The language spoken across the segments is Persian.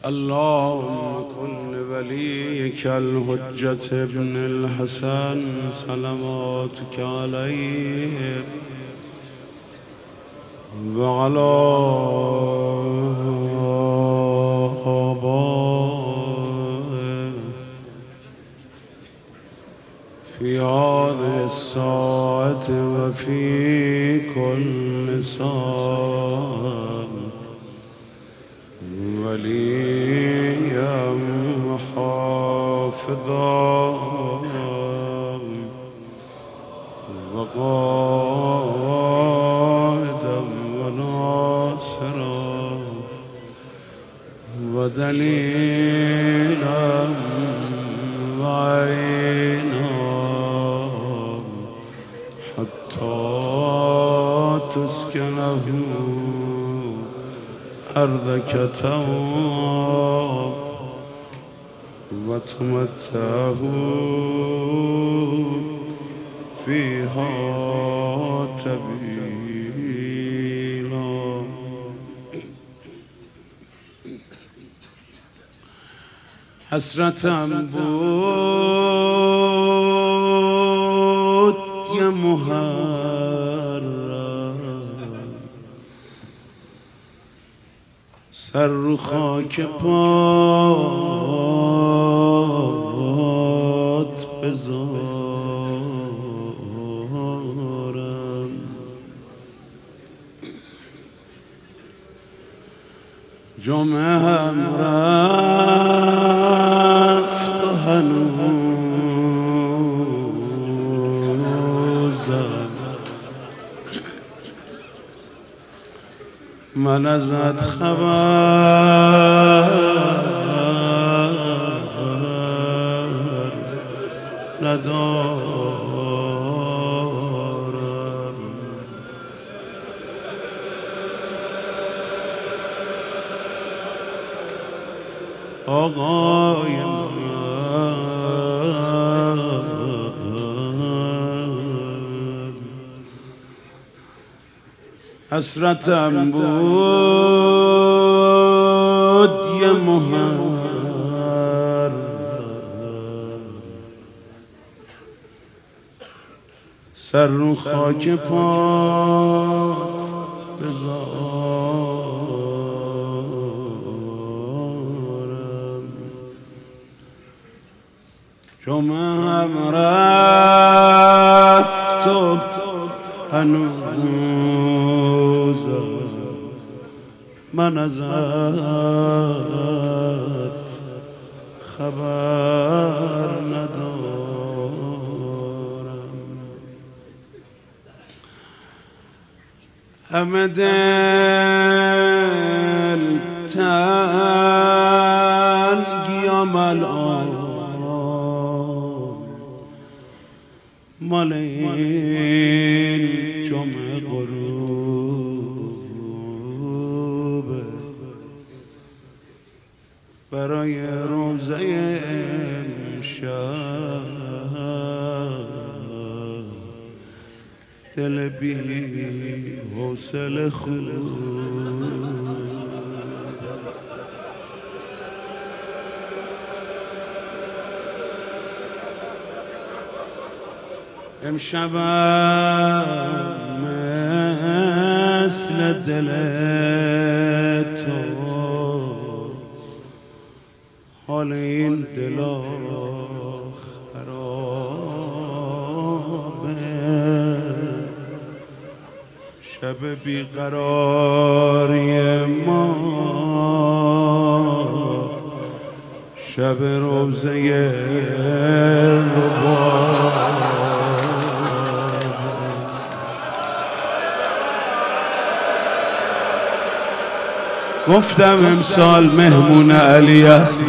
اللهم كن لوليك الحجة ابن الحسن صلواتك عليه وعلى آبائه في هذه الساعة وفي كل ساعة وليا وحافظا وقائدا وناصرا ودليلا وعينا حتى تسكنه أرضك تواب وتمتعه فيها تبيلا. حسرة بود يا محرم سر رو خاک پات بذارم جمعه هم رفت و هنوزم من ازت خبر ندارم آقای من حسرتم بود یه محرم سر رو خاک پات بذارم جمعه هم رفت و هنوزم من ازت خبر ندارم همه دل تنگیم الان مال این جمعه غروبه برای روزه امشب دل بی حوصله خوب امشبم مثل دل تو حال این دلا خرابه شب بیقراری ما شب روزه رباب گفتم امسال مهمون علی است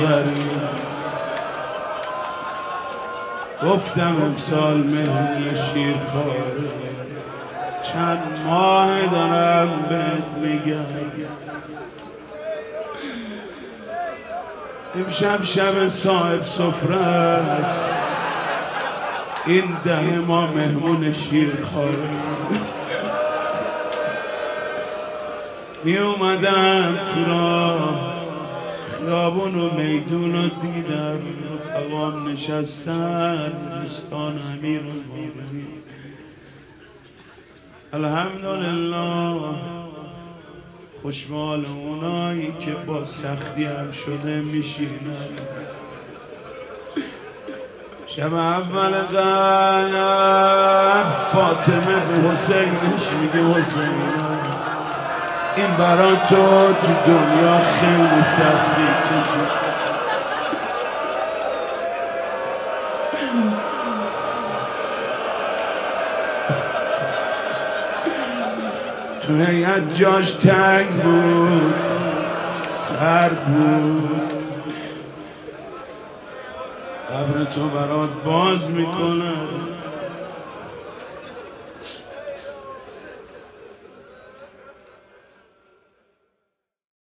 گفتم امسال مهمون شیرخواره چند ماه دارم بهت میگم امشب شب صاحب سفره است این ده ما مهمون شیرخواره می اومدم تو راه خیابون و میدون رو دیدم، رفقام نشستن، دوستان امیر المومنین. الحمدلله خوشمال اونایی که با سختی هم شده میشینن. شب اول غیب فاطمه به حسینش میگه حسین این برا تو دنیا خیلی سختی کشید. تو هیئت جاش تنگ بود، سر بود، قبر تو برات باز میکنه.